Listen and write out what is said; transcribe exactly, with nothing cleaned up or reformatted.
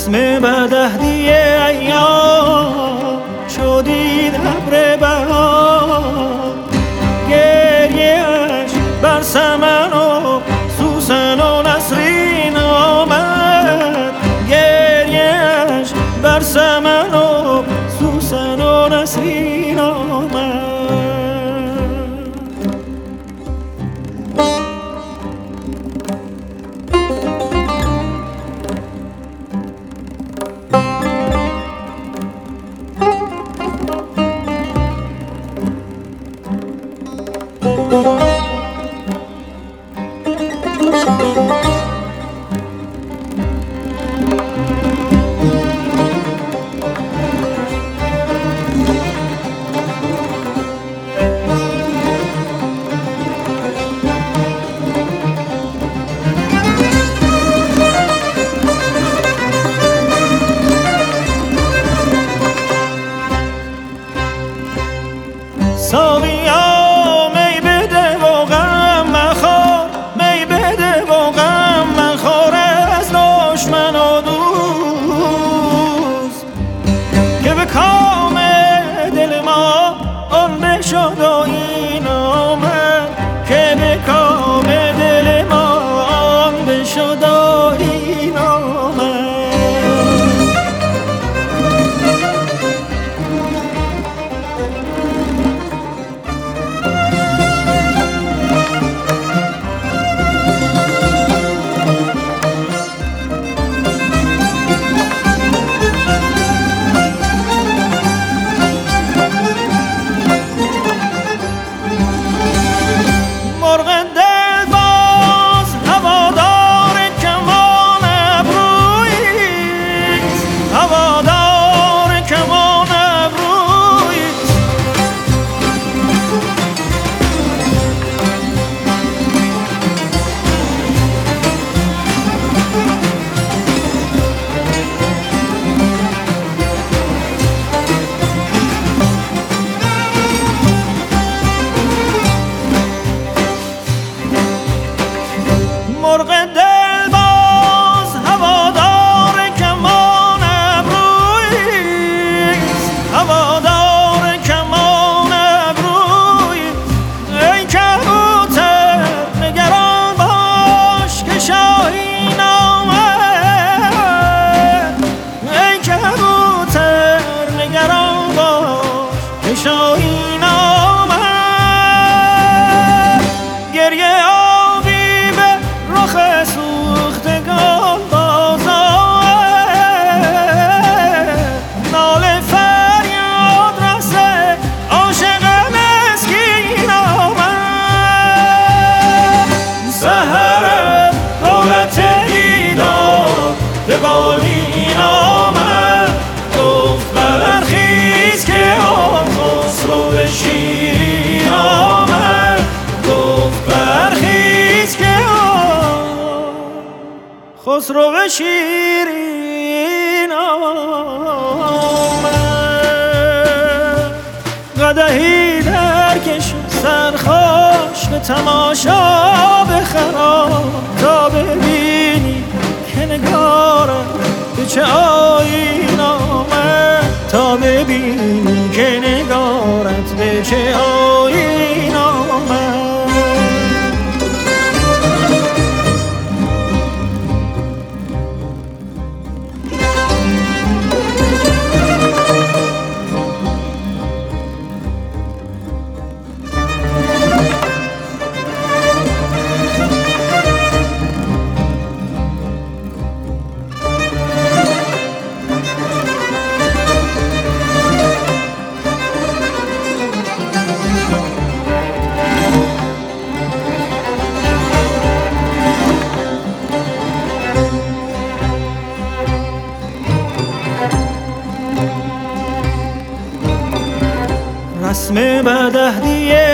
رسم بدهدی ایام شدید ابر بهار، گریه‌اش بر سمن و سوسن و نسرین آمد، گریه‌اش بر سمن و سوسن و نسرین آمد. ساقیا می بده و غم مخور، می بده و غم مخور از دشمن و دوست، که به کام دل ما آن بشد و این آمد، که به کام دل ما آن بشد و این آمد. مرغ دلباز هوادار کمان ابرویست، هوادار کمان ابرویست. ای کبوتر نگران باش که شاهین آمد، ای کبوتر نگران باش که شاهین آمد. گریه سوختگان باز آمد، ناله فریاد رسه عاشق مسکین آمد. سحر دولت دیدار به بالین آمد، گفت برخیز که آن خسرو شیرین آمد، گفت برخیز که خسرو شیرین آمد. قدحی درکش سرخوش به تماشا بخرام، تا ببینی که نگارت به چه آیین آمد، تا ببینی که نگارت به چه آیین آمد. رسم بدهدی